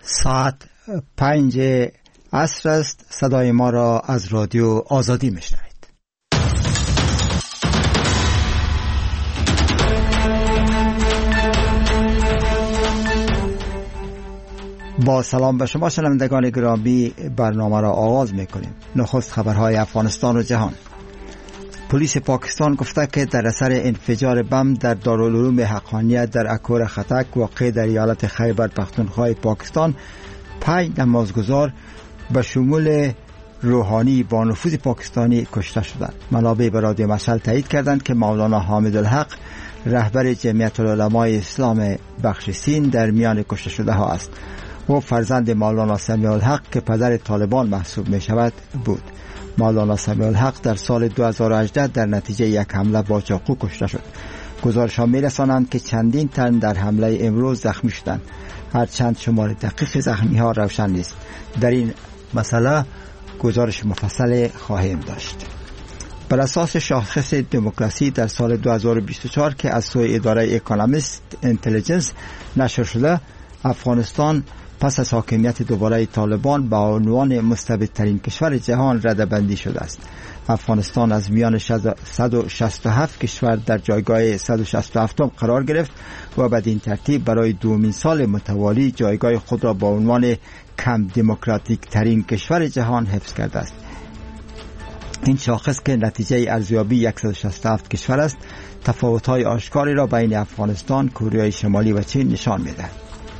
ساعت 5 عصر است. صدای ما را از رادیو آزادی میشنوید. با سلام به شما شنوندگان گرامی، برنامه را آغاز میکنیم. نخست خبرهای افغانستان و جهان. پلیس پاکستان گفته که در اثر انفجار بم در دارالعلوم حقانیت در اکور خطک واقع در ایالت خیبر پختونخوا پاکستان 5 نمازگزار به شمول روحانی با نفوذ پاکستانی کشته شدند. منابع به رادیو مشعل تایید کردند که مولانا حامدالحق رهبر جمعیت العلماء اسلام بخش سین در میان کشته شده ها است. او فرزند مولانا سمیع الحق که پدر طالبان محسوب می شود بود. مولانا سمیع الحق در سال 2018 در نتیجه یک حمله با چاقو کشته شد. گزارش‌ها می‌رسانند که چندین تن در حمله امروز زخمی شدند، هرچند شمار دقیق زخمی‌ها روشن نیست. در این مسئله گزارش مفصل خواهیم داشت. بر اساس شاخص دموکراسی در سال 2024 که از سوی اداره اکونومیست اینتلیجنس نشر شده، افغانستان پس از حاکمیت دوباره طالبان با عنوان مستبدترین کشور جهان رده‌بندی شده است. افغانستان از میان 167 کشور در جایگاه 167 قرار گرفت و بدین ترتیب برای دومین سال متوالی جایگاه خود را با عنوان کم دموکراتیک ترین کشور جهان حفظ کرده است. این شاخص که نتیجه ارزیابی 167 کشور است، تفاوت‌های آشکاری را بین افغانستان، کره شمالی و چین نشان می‌دهد.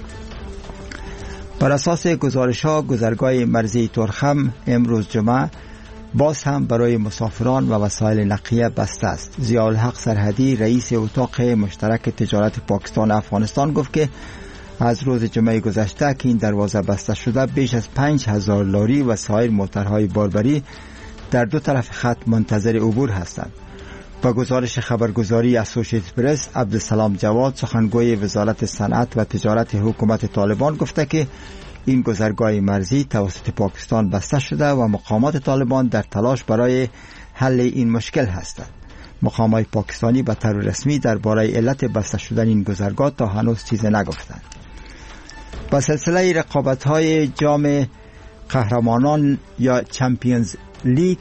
بر اساس گزارش‌ها، گذرگاه مرزی تورخم امروز جمعه باز هم برای مسافران و وسایل نقلیه بسته است. ضیاءالحق سرحدی رئیس اتاق مشترک تجارت پاکستان افغانستان گفت که از روز جمعه گذشته که این دروازه بسته شده، بیش از 5000 لاری و سایر موترهای باربری در دو طرف خط منتظر عبور هستند. با گزارش خبرگزاری اسوسییتد پرس، عبدالسلام جواد سخنگوی وزارت صنعت و تجارت حکومت طالبان گفته که این گذرگاه مرزی توسط پاکستان بسته شده و مقامات طالبان در تلاش برای حل این مشکل هستند. مقامات پاکستانی به طور رسمی درباره علت بسته شدن این گذرگاه تا هنوز چیزی نگفتند. با سلسله رقابت‌های جام قهرمانان یا چمپیونز لیگ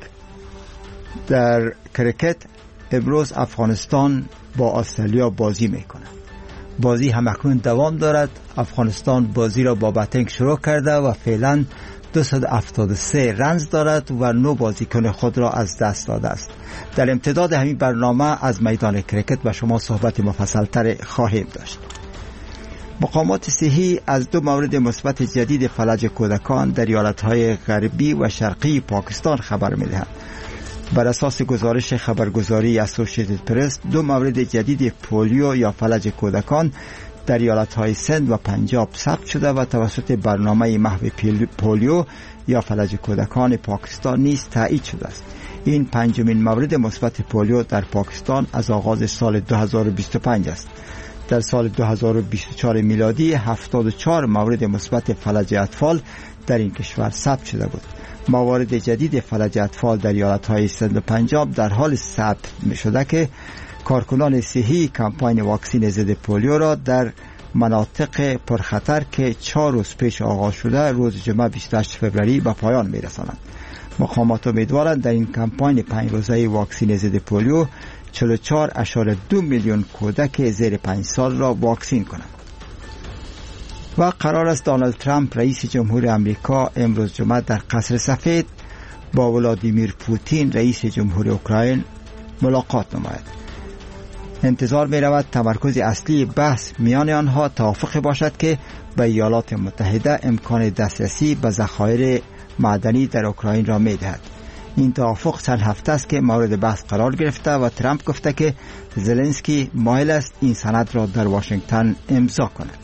در کرکت، امروز افغانستان با استرالیا بازی میکنه. بازی همکنون دوام دارد. افغانستان بازی را با باتنگ شروع کرده و فعلا 273 رنز دارد و 9 بازیکن خود را از دست داده است. در امتداد همین برنامه از میدان کرکت با شما صحبت مفصل‌تر خواهیم داشت. مقامات صحی از 2 مورد مثبت جدید فلج کودکان در ایالت‌های غربی و شرقی پاکستان خبر می‌دهند. بر اساس گزارش خبرگزاری اسوسییتد پرس، 2 مورد جدید پولیو یا فلج کودکان در ایالت‌های سند و پنجاب ثبت شده و توسط برنامه محو پولیو یا فلج کودکان پاکستان نیز تایید شده است. این 5مین مورد مثبت پولیو در پاکستان از آغاز سال 2025 است. در سال 2024 میلادی 74 مورد مثبت فلج اطفال در این کشور ثبت شده بود. موارد جدید فلج اطفال در ایالت‌های سند و پنجاب در حال ثبت شده که کارکنان صحی کمپاین واکسین ضد پولیو را در مناطق پرخطر که 4 روز پیش آغاز شده روز جمعه 28 فوریه به پایان می‌رسانند. مقامات امیدوارند در این کمپاین 5 روزه واکسین ضد پولیو 44.2 میلیون کودک زیر 5 سال را واکسین کنند. و قرار است دونالد ترامپ رئیس جمهور امریکا امروز جمعه در قصر سفید با ولادیمیر پوتین رئیس جمهور اوکراین ملاقات نماید. انتظار می رود تمرکز اصلی بحث میان آنها توافق باشد که به ایالات متحده امکان دسترسی به ذخایر معدنی در اوکراین را می دهد. این توافق چند هفته است که مورد بحث قرار گرفته و ترامپ گفته که زلنسکی مایل است این سند را در واشنگتن امضا کند.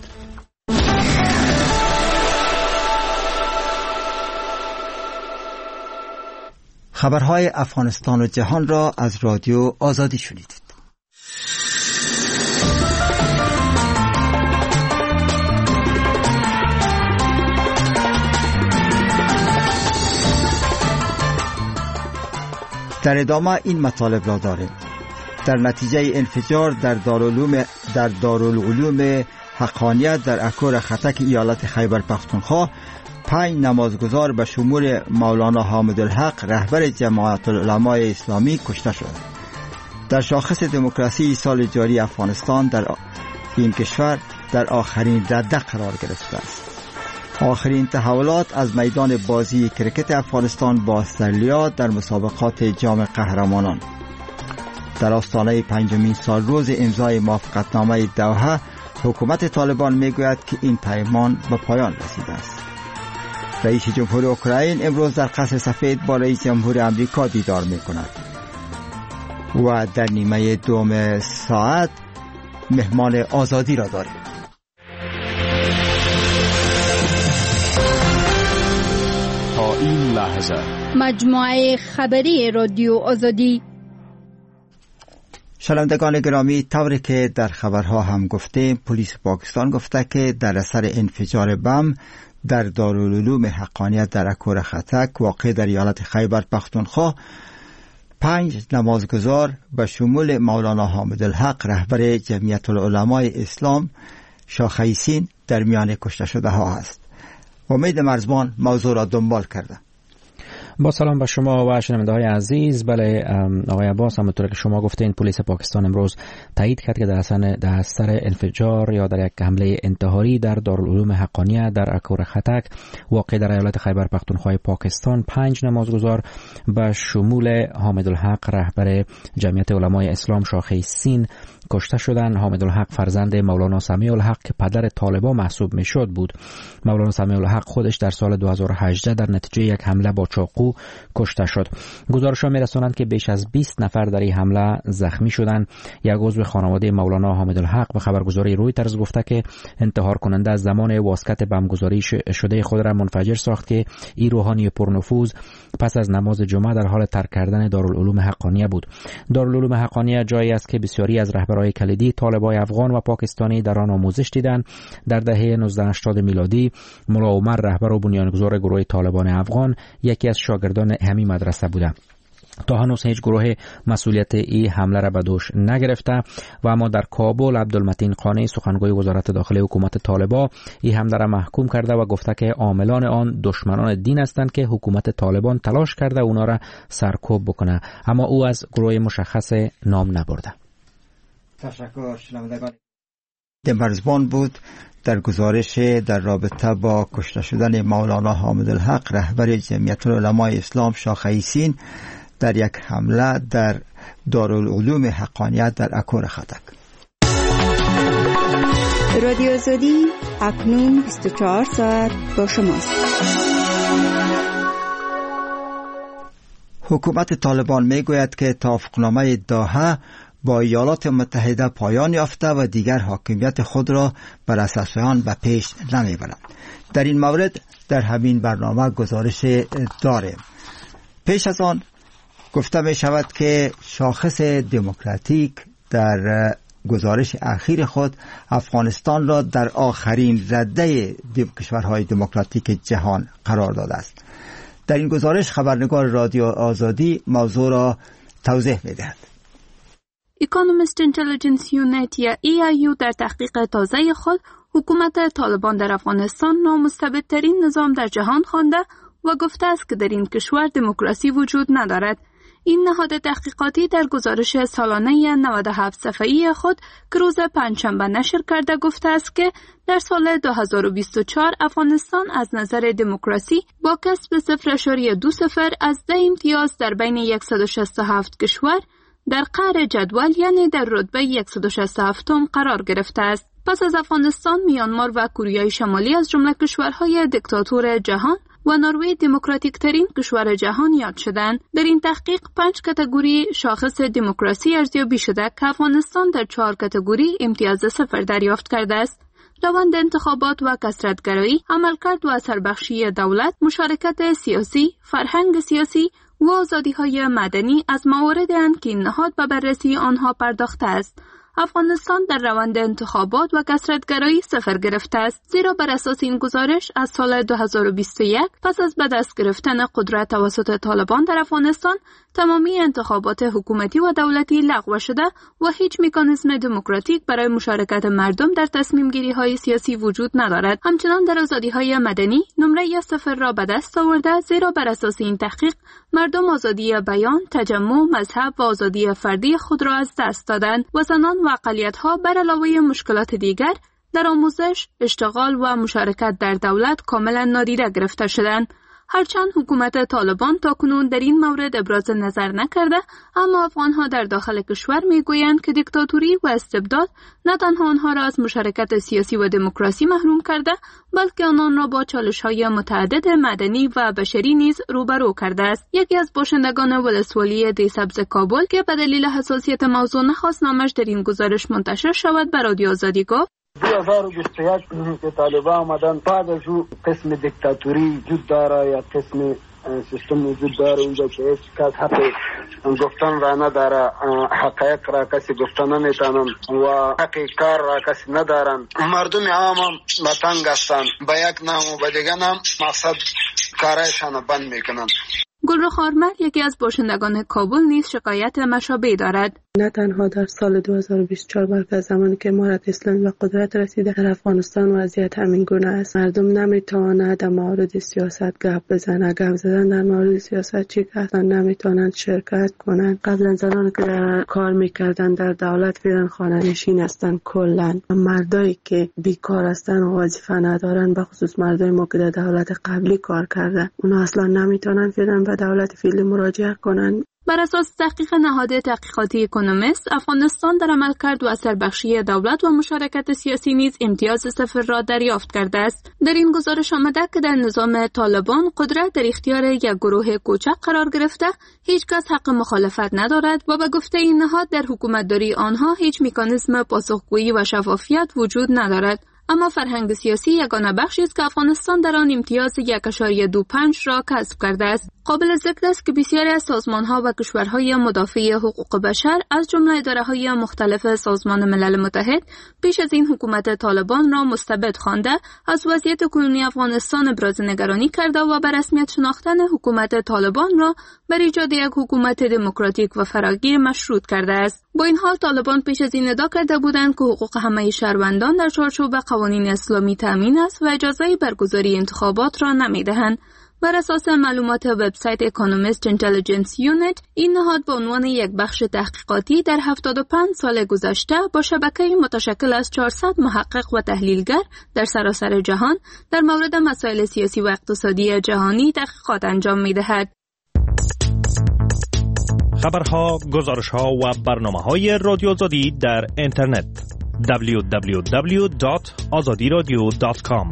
خبرهای افغانستان و جهان را از رادیو آزادی شنیدید. در ادامه این مطالب را داریم. در نتیجه انفجار در دارالعلوم حقانیت در اکور خطک ایالت خیبر پختونخوا 5 نمازگزار به شمول مولانا حامد الحق رهبر جماعت العلمای اسلامی کشته شد. در شاخص دموکراسی سال جاری افغانستان در این کشور در آخرین رده قرار گرفته است. آخرین تحولات از میدان بازی کرکت افغانستان با استرالیا در مسابقات جام قهرمانان. در آستانه 5مین سال روز امضای موافقتنامه دوحه، حکومت طالبان میگوید که این پیمان به پایان رسیده است. رئیس جمهور اوکراین امروز در قصر سفید با رئیس جمهور امریکا دیدار میکند و در نیمه دوم ساعت مهمان آزادی را داریم. تا این لحظه مجموعه خبری رادیو آزادی. شنوندگان گرامی، طوری که در خبرها هم گفتیم، پلیس پاکستان گفته که در اثر انفجار بم در دارالعلوم حقانیت در اکور خطک واقع در ایالت خیبر پختونخوا 5 نمازگزار به شمول مولانا حامد الحق رهبر جمعیت العلمای اسلام شاخه سین در میان کشته شده ها است. امید مرزبان موضوع را دنبال کرده. با سلام به شما و شنونده های عزیز. بله آقای عباس، همونطور که شما گفتین، پلیس پاکستان امروز تایید کرد که در اثر انفجار یا در یک حمله انتحاری در دارالعلوم حقانیه در اکور خطک واقع در ایالت خیبر پختونخوا پاکستان 5 نمازگزار به شمول حامد الحق رهبر جمعیت علمای اسلام شاخه سین کشته شدند. حامد الحق فرزند مولانا سمیع الحق که پدر طالبان محسوب میشد بود. مولانا سمیع الحق خودش در سال 2018 در نتیجه یک حمله با چاقو کشته شد. گزارش‌ها می‌رسانند که بیش از 20 نفر در این حمله زخمی شدند. یک عضو خانواده مولانا حامد الحق به خبرگزاری رویترز گفته که انتحار کننده از زمان واسکت بمبگذاری شده خود را منفجر ساخت که این روحانی پرنفوذ پس از نماز جمعه در حال ترک کردن دارالعلوم حقانیه بود. دارالعلوم حقانیه جایی است که بسیاری از رهبران کلیدی طالبان افغان و پاکستانی در آن آموزش دیدند. در دهه 1980 میلادی ملا عمر رهبر و بنیانگذار گروه طالبان افغان یکی از شاگردان همین مدرسه بوده. تا هنوز هیچ گروه مسئولیت این حمله را به دوش نگرفته و اما در کابل عبدالمتین قانی سخنگوی وزارت داخلی حکومت طالبان این حمله را محکوم کرده و گفته که عاملان آن دشمنان دین هستند که حکومت طالبان تلاش کرده اونا را سرکوب بکنه، اما او از گروه مشخص نام نبرده. تشکر. شنوندگان مرزبان بود در گزارش در رابطه با کشته شدن مولانا حامد الحق رهبر جمعیت العلمای اسلام شاخه سین در یک حمله در دارالعلوم حقانیت در اکور خطک. رادیو آزادی اکنون 24 ساعت با شماست. حکومت طالبان میگوید که توافقنامه دوحه با ایالات متحده پایان یافته و دیگر حاکمیت خود را بر اساس آن به پیش نمیبرد. در این مورد در همین برنامه گزارش داریم. پیش از آن گفته می شود که شاخص دموکراتیک در گزارش اخیر خود افغانستان را در آخرین رده کشورهای دموکراتیک جهان قرار داده است. در این گزارش خبرنگار رادیو آزادی موضوع را توضیح می دهد. اکونومیست اینتلیجنس یونیت یا EIU در تحقیق تازه خود حکومت طالبان در افغانستان نامستبدترین نظام در جهان خوانده و گفته است که در این کشور دموکراسی وجود ندارد. این نهاد تحقیقاتی در گزارش سالانه 97 صفحه‌ای خود که روز پنجشنبه نشر کرده گفته است که در سال 2024 افغانستان از نظر دموکراسی با کسب 0.20 از 10 امتیاز در بین 167 کشور در قعر جدول یعنی در رتبه 167 قرار گرفته است. پس از افغانستان، میانمار و کره شمالی از جمله کشورهای دیکتاتور جهان و نروژ دموکراتیک ترین کشور جهان یاد شدند. در این تحقیق 5 کاتگوری شاخص دموکراسی ارزیابی شده که افغانستان در 4 کاتگوری امتیاز 0 دریافت کرده است. روند انتخابات و کثرت‌گرایی، عملکرد و اثربخشی دولت، مشارکت سیاسی، فرهنگ سیاسی و آزادی‌های مدنی از مواردند که این نهاد به بررسی آنها پرداخته است. افغانستان در روند انتخابات و کثرت‌گرایی 0 گرفته است، زیرا بر اساس این گزارش از سال 2021 پس از به دست گرفتن قدرت توسط طالبان در افغانستان تمامی انتخابات حکومتی و دولتی لغو شده و هیچ مکانیزم دموکراتیک برای مشارکت مردم در تصمیم گیری های سیاسی وجود ندارد. همچنان در آزادی های مدنی نمره 0 را به دست آورده، زیرا بر اساس این تحقیق مردم آزادی بیان، تجمع، مذهب و آزادی فردی خود را از دست دادند و زنان و اقلیت‌ها بر علاوه مشکلات دیگر در آموزش، اشتغال و مشارکت در دولت کاملا نادیده گرفته شدند. هرچند حکومت طالبان تاکنون در این مورد ابراز نظر نکرده، اما افغانها در داخل کشور میگویند که دیکتاتوری و استبداد نه تنها آنها را از مشارکت سیاسی و دموکراسی محروم کرده، بلکه آنان را با چالش‌های متعدد مدنی و بشری نیز روبرو کرده است. یکی از باشندگان ولسوالی دیسبز کابل که به دلیل حساسیت موضوع نخواست نامش در این گزارش منتشر شود، به رادیو آزادی گفت: 2021 که طالبان آمدن بعد از او قسم دیکتاتوری وجود داره یا قسم سیستم وجود داره اینجا که هیچ کس حق گفتن را نداره، حقایق را کسی گفتن نمیتونن و حق کار را کسی ندارن. مردم عام به تنگ هستن، به یک نام و به دیگه نام مقصد کارایشان بند میکنن. گلرخ آرمل یکی از باشندگان کابل نیز شکایت مشابه دارد. نه تنها در سال 2024 بلکه از زمانی که امارت اسلامی به قدرت رسیده در افغانستان وضعیت همین گونه است. مردم نمیتوانند در مورد سیاست گپ بزنند. گپ زدن در مورد سیاست چی اصلا نمیتوانند شرکت کنند. قبلا زنانی که کار میکردن در دولت فعلا خانه نشین هستند. کلا مردایی که بیکار هستند و وظیفه ندارن، به خصوص مردای ما که در دولت قبلی کار کردن، اونا اصلا نمیتونن فعلا به دولت فعلی مراجعه کنند. بر اساس تحقیق نهاد تحقیقاتی اکونومیست، افغانستان در عملکرد و اثربخشی دولت و مشارکت سیاسی نیز امتیاز 0 را دریافت کرده است. در این گزارش آمده که در نظام طالبان قدرت در اختیار یک گروه کوچک قرار گرفته، هیچ کس حق مخالفت ندارد و به گفته این نهاد در حکومتداری آنها هیچ مکانیزم پاسخگویی و شفافیت وجود ندارد. اما فرهنگ سیاسی یگانه بخشی است که افغانستان در آن امتیاز 1.25 را کسب کرده است. قابل ذکر است که بسیاری از سازمان‌ها و کشورهای مدافع حقوق بشر از جمله اداره‌های مختلف سازمان ملل متحد پیش از این حکومت طالبان را مستبد خوانده، از وضعیت کنونی افغانستان ابراز نگرانی کرده و به رسمیت شناختن حکومت طالبان را بر ایجاد یک حکومت دموکراتیک و فراگیر مشروط کرده است. با این حال طالبان پیش از این ادعا کرده بودند که حقوق همه شهروندان در چارچوب قوانین اسلامی تامین است و اجازه برگزاری انتخابات را نمی‌دهند. بر اساس معلومات وبسایت اکونومیست اینتلیجنس یونیت، این نهاد به عنوان یک بخش تحقیقاتی در 75 سال گذشته با شبکه‌ای متشکل از 400 محقق و تحلیلگر در سراسر جهان در مورد مسائل سیاسی و اقتصادی جهانی تحقیقات انجام می‌دهد. خبرها، گزارش‌ها و برنامه‌های رادیو آزادی در اینترنت www.azadiradio.com.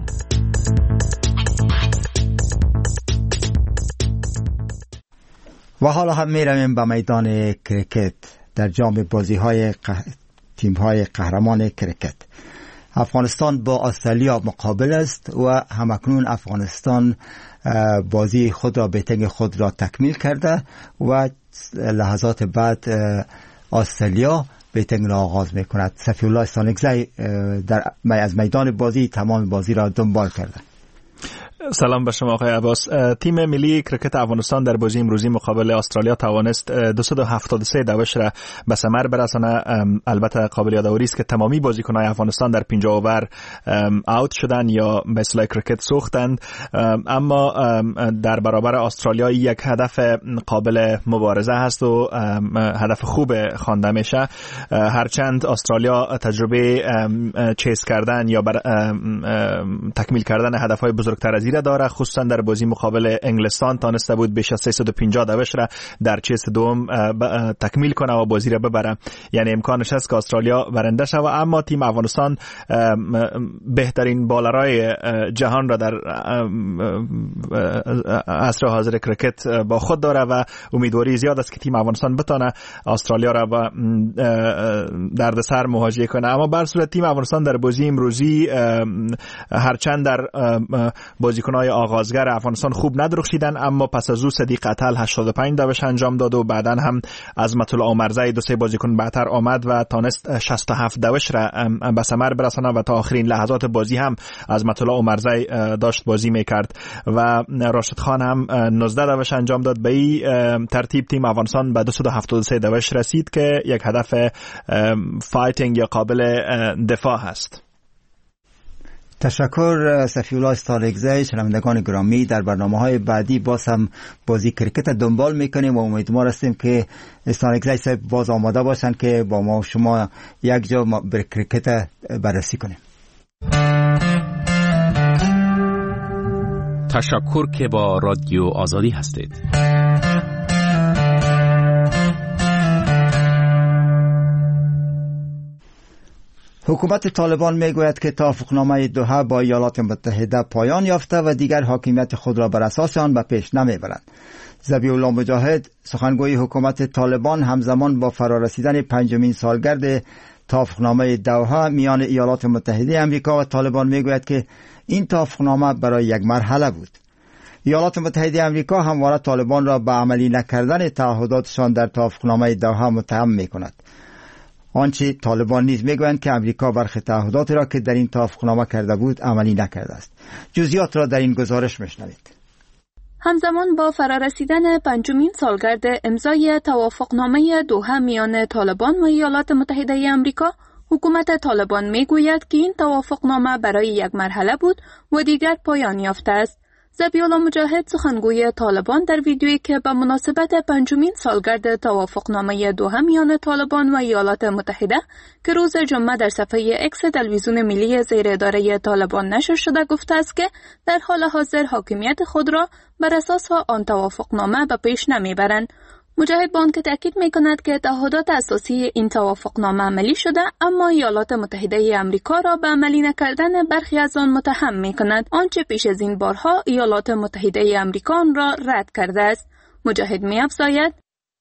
و حالا هم می رویم به میدان کرکت در جام بازی های تیم های قهرمان کرکت. افغانستان با استرالیا مقابل است و همکنون افغانستان بازی خود را بیتنگ خود را تکمیل کرده و لحظات بعد استرالیا بیتنگ را آغاز می کند. صفی الله استانکزی از میدان بازی تمام بازی را دنبال کرده. سلام به شما آقای عباس. تیم ملی کرکت افغانستان در بازی امروزی مقابل استرالیا توانست 273 دوش را به ثمر برسانه. البته قابل یادآوری است که تمامی بازیکنان افغانستان در 50 اوور اوت شدند یا به اصطلاح کرکت سوختند، اما در برابر استرالیا یک هدف قابل مبارزه هست و هدف خوب خوانده میشه. هرچند استرالیا تجربه چیز کردن یا تکمیل کردن هدفهای بزرگتر از این داره، خصوصا در بازی مقابل انگلستان تانسته بود بیش از 350 دوش را در چیس دوم تکمیل کنه و بازی را ببره، یعنی امکانش هست که استرالیا برنده شود. اما تیم افغانستان بهترین بالرای جهان را در عصر حاضر کرکت با خود داره و امیدواری زیاد است که تیم افغانستان بتونه استرالیا را با دردسر مواجه کنه. اما بر صورت تیم افغانستان در بازی امروزی هرچند در بازی بازیکن‌های آغازگر افغانستان خوب ندرخشیدن، اما پس از او صدیق اتل 85 دوش انجام داد و بعداً هم عظمت الله عمرزی 2-3 بازیکن بعدتر آمد و تانست 67 دوش را به ثمر برسانه و تا آخرین لحظات بازی هم عظمت الله عمرزی داشت بازی میکرد و راشد خان هم 19 دوش انجام داد. به این ترتیب تیم افغانستان به 273 دوش رسید که یک هدف فایتینگ یا قابل دفاع هست. تشکر صفی‌الله استارگزی. شنوندگان گرامی، در برنامه‌های بعدی باز هم بازی کرکت دنبال میکنیم و امیدوار هستیم که استارگزی صاحب باز آماده باشند که با ما و شما یک جا بر کرکت بررسی کنیم. تشکر که با رادیو آزادی هستید. حکومت طالبان میگوید که توافقنامه دوحه با ایالات متحده پایان یافته و دیگر حاکمیت خود را بر اساس آن به پیش نمیبرند. ذبیح الله مجاهد، سخنگوی حکومت طالبان، همزمان با فرارسیدن 5مین سالگرد توافقنامه دوحه میان ایالات متحده آمریکا و طالبان میگوید که این توافقنامه برای یک مرحله بود. ایالات متحده آمریکا همواره طالبان را به عملی نکردن تعهداتشان در توافقنامه دوحه متهم میکند. آنچه طالبان نیز میگویند که امریکا برخی تعهدات را که در این توافقنامه کرده بود عملی نکرده است. جزئیات را در این گزارش میشنوید. همزمان با فرارسیدن 5مین سالگرد امضای توافقنامه دوحه میان طالبان و ایالات متحده آمریکا، حکومت طالبان میگوید که این توافقنامه برای یک مرحله بود و دیگر پایان یافته است. ذبیح الله مجاهد، سخنگوی طالبان، در ویدیویی که به مناسبت 5مین سالگرد توافقنامه دوحه میان طالبان و ایالات متحده که روز جمعه در صفحه اکس تلویزیون ملی زیر اداره طالبان نشر شده گفته است که در حال حاضر حاکمیت خود را بر اساس آن توافقنامه به پیش نمیبرند. مجاهد با آنکه تاکید می‌کند که تعهدات اساسی این توافقنامه عملی شده، اما ایالات متحده آمریکا را به عملی نکردن برخی از آن متهم می‌کند، آنچه پیش از این بارها ایالات متحده آمریکا آن را رد کرده است. مجاهد می‌افزاید: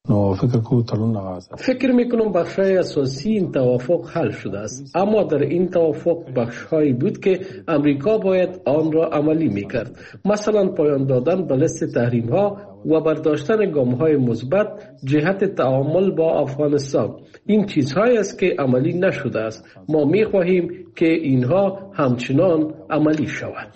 فکر میکنم بخشای اساسی این توافق حل شده است، اما در این توافق بخشهایی بود که امریکا باید آن را عملی میکرد، مثلا پایان دادن به لیست تحریم ها و برداشتن گام های مثبت جهت تعامل با افغانستان. این چیزهایی است که عملی نشده است. ما میخواهیم که اینها همچنان عملی شود.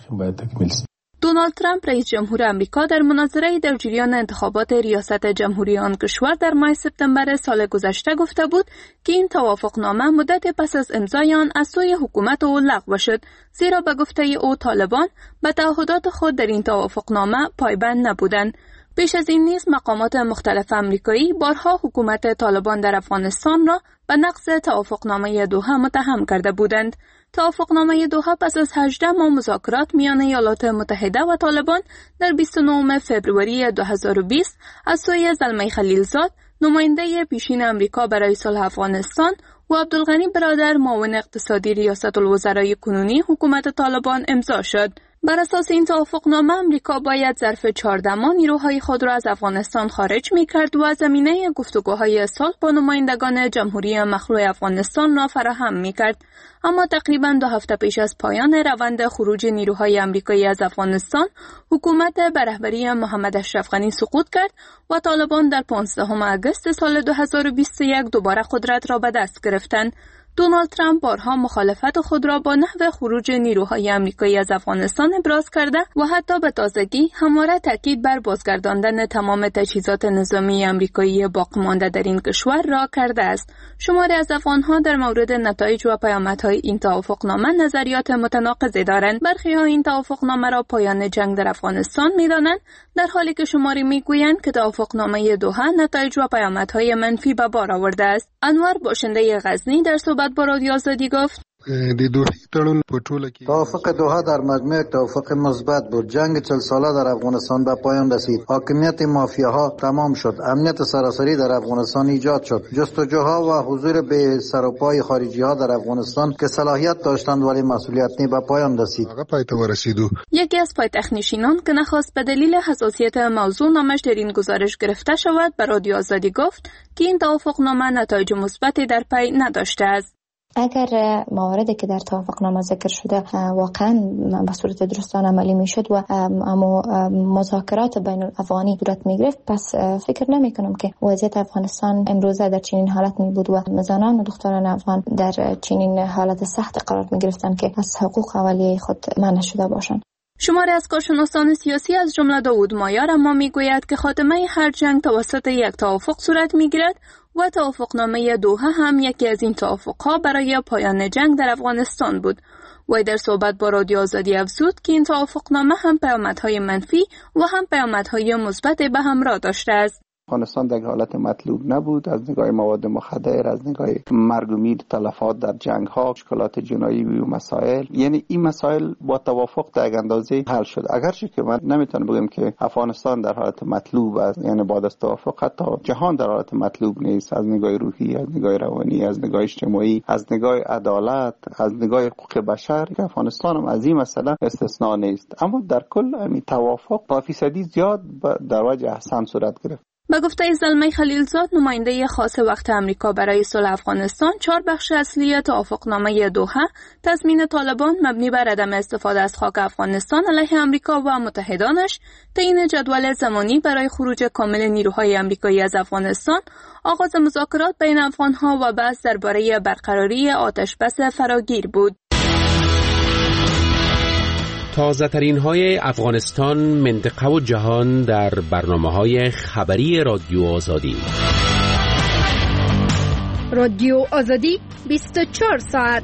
دونالد ترامپ، رئیس جمهور آمریکا، در مناظره در جریان انتخابات ریاست جمهوری آن کشور در ماه سپتامبر سال گذشته گفته بود که این توافقنامه مدت پس از امضای آن از سوی حکومت او لغو شد، زیرا به گفته او طالبان به تعهدات خود در این توافقنامه پایبند نبودند. پیش از این نیز مقامات مختلف آمریکایی بارها حکومت طالبان در افغانستان را به نقض توافقنامه دوحه متهم کرده بودند. توافقنامه دوحه پس از 18 ماه مذاکرات میان ایالات متحده و طالبان در 29 فوریه 2020 از سوی زلمه خلیلزاد، نماینده پیشین آمریکا برای صلح افغانستان، و عبدالغنی برادر، معاون اقتصادی ریاست الوزرای کنونی حکومت طالبان امضا شد. بر اساس این توافقنامه آمریکا باید ظرف 14 ماه نیروهای خود را از افغانستان خارج می‌کرد و زمینه گفتگوهای صلح با نمایندگان جمهوری مخلوع افغانستان را فراهم می‌کرد. اما تقریباً 2 هفته پیش از پایان روند خروج نیروهای آمریکایی از افغانستان، حکومت به رهبری محمد اشرف غنی سقوط کرد و طالبان در 15 آگوست سال 2021 دوباره قدرت را به دست گرفتند. دونالد ترامپ بارها مخالفت خود را با نحو خروج نیروهای آمریکایی از افغانستان ابراز کرده و حتی به تازگی همواره تاکید بر بازگرداندن تمام تجهیزات نظامی آمریکایی باقی مانده در این کشور را کرده است. شماری از افغانها در مورد نتایج و پیامدهای این توافقنامه نظریات متناقضی دارند. برخی‌ها این توافقنامه را پایان جنگ در افغانستان می‌دانند، در حالی که شماری می‌گویند که توافقنامه دوحه نتایج و پیامدهای منفی به بار آورده است. انور، باشنده غزنی، در صحبت با رادیو آزادی گفت: توافق دوحه در مجموع توافق مثبت بود. جنگ 40 ساله در افغانستان به پایان رسید. حاکمیت مافیاها تمام شد. امنیت سراسری در افغانستان ایجاد شد. جستجوها و حضور به سر و پای خارجی ها در افغانستان که صلاحیت داشتند ولی مسئولیت نی به پایان رسید. یکی از پایتخت‌نشینان که نخواست به دلیل حساسیت موضوع نامش در این گزارش گرفته شود، به رادیو آزادی گفت که این توافقنامه نتایج مثبتی در پی نداشته است. اگر مواردی که در توافقنامه ذکر شده واقعا به صورت درستانه عملی میشد و اما مذاکرات بین الافغانی صورت میگرفت، پس فکر نمی کنم که وضعیت افغانستان امروزه در چنین حالت می بود و زنان و دختران افغان در چنین حالت سخت قرار می گرفتند که از حقوق اولیه خود منع شده باشند. شماری از کارشناسان سیاسی از جمله داوود مایار اما میگوید که خاتمه هر جنگ توسط یک توافق صورت میگیرد و توافقنامه دوحه هم یکی از این توافقها برای پایان جنگ در افغانستان بود. وی در صحبت با رادیو آزادی افزود که این توافقنامه هم پیامدهای منفی و هم پیامدهای مثبت به همراه داشته است. افغانستان در حالت مطلوب نبود، از نگاه مواد مخدر، از نگاه مرگ و میر، تلفات در جنگ ها، مشکلات جنایی و مسائل، یعنی این مسائل با توافق در اندازه حل شد. اگرچه که من نمیتونم بگم که افغانستان در حالت مطلوب است، یعنی بعد از توافق حتی جهان در حالت مطلوب نیست، از نگاه روحی، از نگاه روانی، از نگاه اجتماعی، از نگاه عدالت، از نگاه حقوق بشر، که افغانستان هم از این مسئله استثناء نیست. اما در کل همین توافق با فیصدی زیاد در وجه احسن صورت گرفت. به گفته زلمه خلیلزاد، نماینده خاص وقت امریکا برای صلح افغانستان، 4 بخش اصلی توافقنامه دوحه تضمین طالبان مبنی بر عدم استفاده از خاک افغانستان علیه امریکا و متحدانش، تعیین جدول زمانی برای خروج کامل نیروهای امریکایی از افغانستان، آغاز مذاکرات بین افغانها و بحث درباره برقراری آتشبس فراگیر بود. تازه ترین های افغانستان، منطقه و جهان در برنامه های خبری رادیو آزادی. رادیو آزادی 24 ساعت.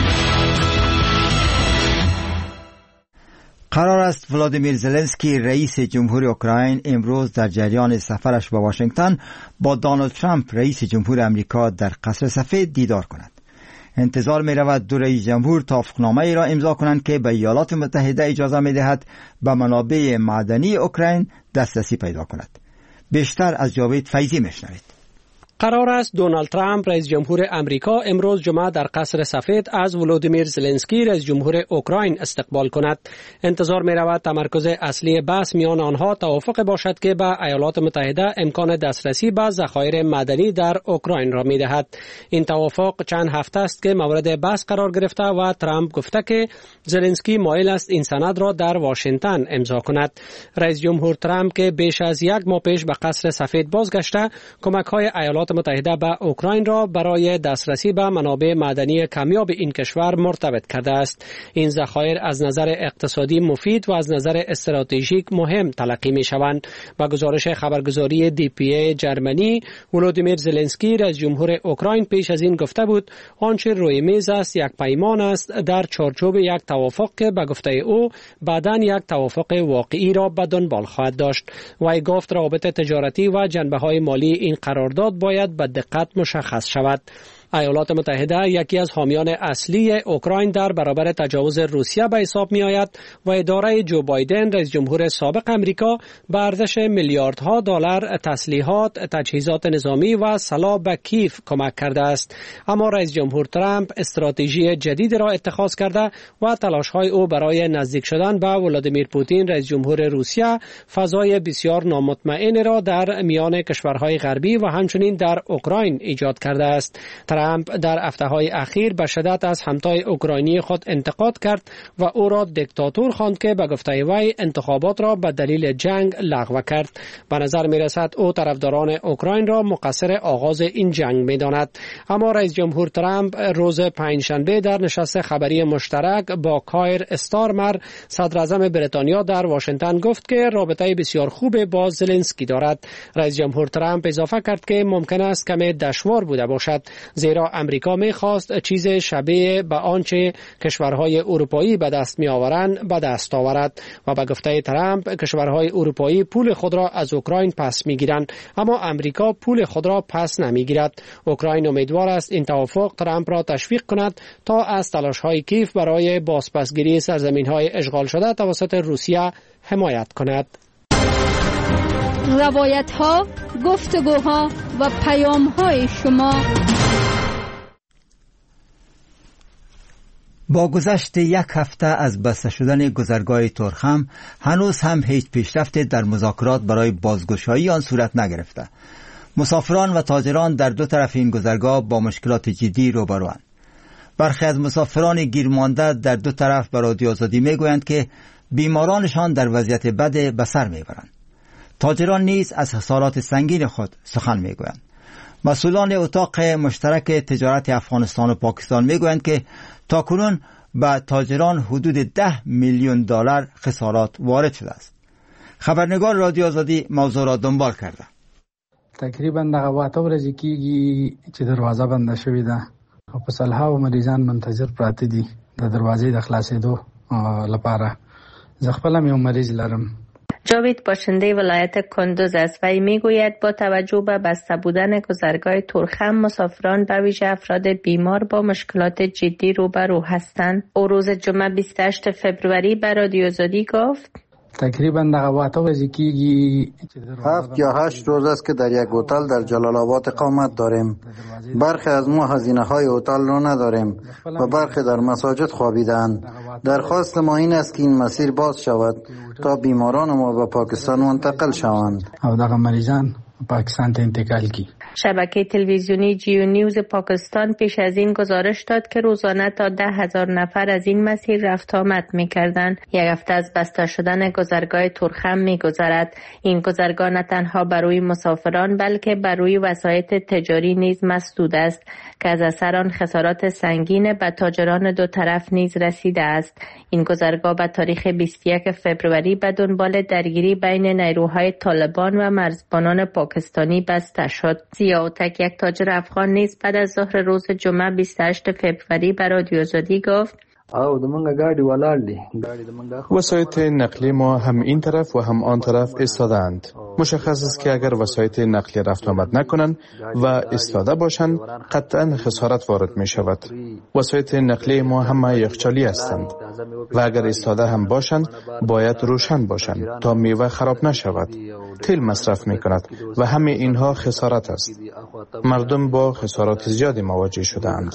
قرار است ولادیمیر زلنسکی رئیس جمهور اوکراین امروز در جریان سفرش به واشنگتن با دونالد ترامپ رئیس جمهور امریکا در قصر سفید دیدار کند. انتظار می رود دو رئیس جمهور توافقنامه ای را امضا کنند که به ایالات متحده اجازه می دهد به منابع معدنی اوکراین دسترسی پیدا کند. بیشتر از جاوید فیضی می شنوید. قرار است دونالد ترامپ رئیس جمهور امریکا امروز جمعه در قصر سفید از ولودیمیر زلنسکی رئیس جمهور اوکراین استقبال کند. انتظار می رود تمرکز اصلی بحث میان آنها توافق باشد که به ایالات متحده امکان دسترسی به ذخایر معدنی در اوکراین را می دهد. این توافق چند هفته است که مورد بحث قرار گرفته و ترامپ گفته که زلنسکی مایل است این سند را در واشنگتن امضا کند. رئیس جمهور ترامپ که بیش از یک ماه پیش به قصر سفید بازگشته، کمک‌های ایالات متحده به اوکراین را برای دسترسی به منابع معدنی کمیاب این کشور مرتبط کرده است. این ذخایر از نظر اقتصادی مفید و از نظر استراتژیک مهم تلقی می شوند. با گزارش خبرگزاری DPA جرمنی، ولودیمیر زلنسکی رئیس جمهور اوکراین پیش از این گفته بود آنچه روی میز است یک پیمان است در چارچوب یک توافق که به گفته او بعداً یک توافق واقعی را به دنبال خواهد داشت. وی گفت روابط تجارتی و جنبه‌های مالی این قرارداد باید به دقت مشخص شود. ایالات متحده یکی از حامیان اصلی اوکراین در برابر تجاوز روسیه به حساب می آید و اداره جو بایدن رئیس جمهور سابق امریکا به ارزش میلیاردها دلار تسلیحات، تجهیزات نظامی و سلاح به کیف کمک کرده است. اما رئیس جمهور ترامپ استراتژی جدید را اتخاذ کرده و تلاش‌های او برای نزدیک شدن به ولادیمیر پوتین رئیس جمهور روسیه فضای بسیار نامطمئن را در میان کشورهای غربی و همچنین در اوکراین ایجاد کرده است. ترامپ در هفته‌های اخیر به شدت از همتای اوکراینی خود انتقاد کرد و او را دیکتاتور خواند که به گفته وی انتخابات را به دلیل جنگ لغو کرد. به نظر می‌رسد او طرفداران اوکراین را مقصر آغاز این جنگ می‌داند. اما رئیس جمهور ترامپ روز پنجشنبه در نشست خبری مشترک با کایر استارمر صدر اعظم بریتانیا در واشنگتن گفت که رابطه بسیار خوب با زلنسکی دارد. رئیس جمهور ترامپ اضافه کرد که ممکن است کمی دشوار بوده باشد، زیرا امریکا می‌خواست چیز شبیه به آنچه کشورهای اروپایی به دست می‌آورند به دست آورد و به گفته ترامپ کشورهای اروپایی پول خود را از اوکراین پس می‌گیرند، اما امریکا پول خود را پس نمی‌گیرد. اوکراین امیدوار است این توافق ترامپ را تشویق کند تا از تلاش‌های کیف برای بازپسگیری سرزمین‌های اشغال شده توسط روسیه حمایت کند. روایت‌ها، گفتگوها و پیام‌های شما. با گذشت یک هفته از بسته شدن گذرگاه تورخم هنوز هم هیچ پیشرفتی در مذاکرات برای بازگشایی آن صورت نگرفته. مسافران و تاجران در دو طرف این گذرگاه با مشکلات جدی روبروند. برخی از مسافران گیرمانده در دو طرف به رادیو آزادی میگویند که بیمارانشان در وضعیت بد به سر میبرند. تاجران نیز از خسارات سنگین خود سخن میگویند. مسئولان اتاق مشترک تجارت افغانستان و پاکستان میگویند که تاکنون به تاجران حدود 10 میلیون دلار خسارات وارد شده است. خبرنگار رادیو آزادی موضوع را دنبال کرده. تقریبا دغه واته ورځې کېږي چې دروازه بنده شوې ده او په سلهاوو مریضان منتظر پراته دي د دروازې د خلاصېدو لپاره. زه خپله هم یو مریض لرم. جاوید باشنده ولایت کندوز است و میگوید با توجه به بسته بودن گذرگاه تورخم مسافران به ویژه افراد بیمار با مشکلات جدی روبرو هستند. او روز جمعه 28 فبروری به رادیو آزادی گفت تقریبا دغه واته ورځې کېږي 7 یا 8 روز است که در یک هتل در جلال آباد اقامت داریم. برخی از ما هزینه های هتل را نداریم و برخی در مساجد خوابیدند. درخواست ما این است که این مسیر باز شود تا بیماران ما به پاکستان منتقل شوند او دغه مریضان پاکستان ته انتقال کی. شبکه تلویزیونی جیو نیوز پاکستان پیش از این گزارش داد که روزانه تا 10,000 نفر از این مسیر رفت آمد می‌کردند. یک هفته از بسته شدن گذرگاه تورخم می‌گذرد. این گذرگاه نه تنها برای مسافران بلکه برای وسایط تجاری نیز مسدود است که از اثر آن خسارات سنگین به تاجران دو طرف نیز رسیده است. این گذرگاه به تاریخ 21 فوریه به دنبال درگیری بین نیروهای طالبان و مرزبانان پاکستانی بسته شد. زیاوتک یک تاجر افغان نیز بعد از ظهر روز جمعه 28 فوریه به رادیو آزادی گفت وسایط نقلی ما هم این طرف و هم آن طرف ایستادند. مشخص است که اگر وسایط نقلی رفت آمد نکنند و ایستاده باشند قطعا خسارت وارد می شود. وسایط نقلی ما همه یخچالی هستند و اگر ایستاده هم باشند باید روشن باشند تا میوه خراب نشود. تیل مصرف می کند و همه اینها خسارت است. مردم با خسارات زیادی مواجه شدند.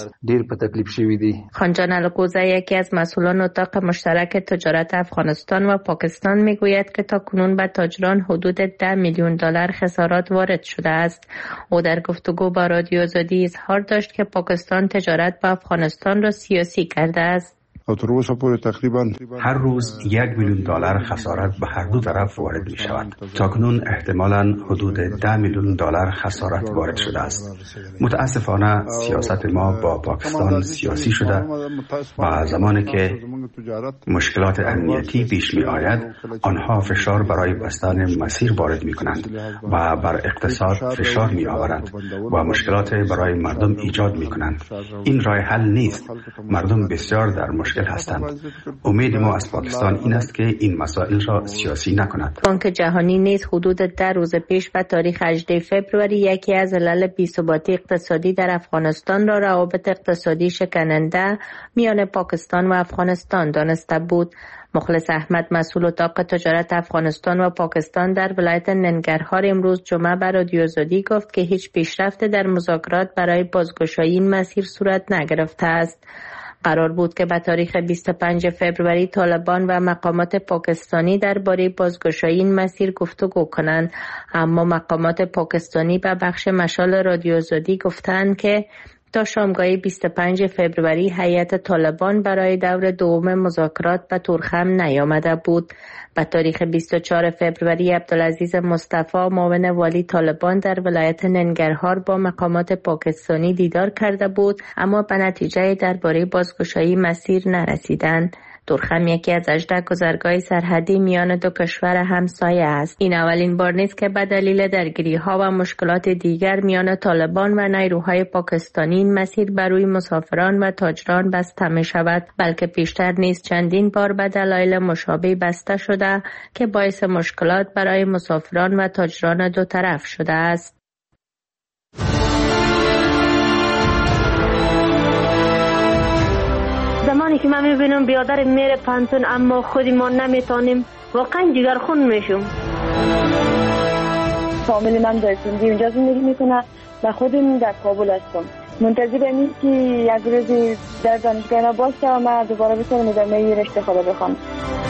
خانجان القوزه یکی از مسئولان اتاق مشترک تجارت افغانستان و پاکستان میگوید که تا کنون به تاجران حدود 10 میلیون دلار خسارات وارد شده است. او در گفتگو با رادیو آزادی اظهار داشت که پاکستان تجارت با افغانستان را سیاسی کرده است. هر روز 1 میلیون دلار خسارت به هر دو طرف وارد می شود. تاکنون احتمالاً حدود 10 میلیون دلار خسارت وارد شده است. متاسفانه سیاست ما با پاکستان سیاسی شده و زمانی که مشکلات امنیتی پیش می آید آنها فشار برای بستن مسیر وارد می کنند و بر اقتصاد فشار می آورند و مشکلات برای مردم ایجاد می کنند. این راه حل نیست. مردم بسیار در مشکل هستند. امید ما از پاکستان این است که این مسائل را سیاسی نکند. بانک جهانی نیز حدود 10 روز پیش به تاریخ 18 فوریه یکی از علل بی‌ثباتی اقتصادی در افغانستان را روابط اقتصادی شکننده میان پاکستان و افغانستان دانسته بود. مخلص احمد مسئول اتاق تجارت افغانستان و پاکستان در ولایت ننگرهار امروز جمعه به رادیو آزادی گفت که هیچ پیشرفت در مذاکرات برای بازگشایی این مسیر صورت نگرفته است. قرار بود که به تاریخ 25 فوریه طالبان و مقامات پاکستانی درباره بازگشایی این مسیر گفتگو کنند، اما مقامات پاکستانی به بخش مشال رادیو آزادی گفتند که تا شامگاه 25 فوریه هیئت طالبان برای دور دوم مذاکرات به تورخم نیامده بود. به تاریخ 24 فوریه عبدالعزیز مصطفی معاون والی طالبان در ولایت ننگرهار با مقامات پاکستانی دیدار کرده بود، اما به نتیجه درباره بازگشایی مسیر نرسیدند. تورخم یکی از 18 گذرگاه سرحدی میان دو کشور همسایه است. این اولین بار نیست که به دلیل درگیری‌ها و مشکلات دیگر میان طالبان و نیروهای پاکستانی این مسیر برای مسافران و تاجران بسته می شود، بلکه پیشتر نیز چندین بار به دلایل مشابه بسته شده که باعث مشکلات برای مسافران و تاجران دو طرف شده است. زمانی که من میبینم بیادر میره پانتون اما خودی ما نمیتونیم، واقعا جگرخون میشم. فامیلی من در سندی اونجا زندگی میکنه و خودم در کابل هستم. منتظرم که یک روزی در دانشگاه اینا باشه و من دوباره بتونم ادامه رشته خود بخوام.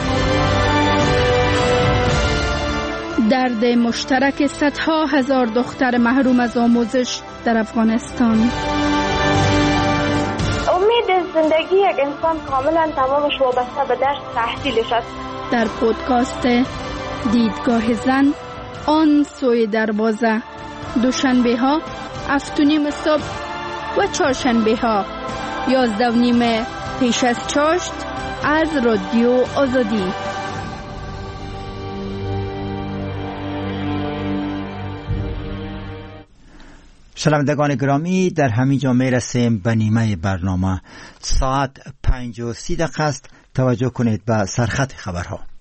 درد مشترک صدها هزار دختر محروم از آموزش در افغانستان. امید زندگی یک انسان کاملا تمامش وابسته به درس تحصیلش است. در پودکاست دیدگاه زن آن سوی دروازه، دوشنبه ها 7:30 صبح و چهارشنبه ها 11:30 پیش از چاشت از رادیو آزادی. شنوندگان گرامی، در همین جا میرسیم به نیمه برنامه. ساعت 5:30 است. توجه کنید به سرخط خبرها.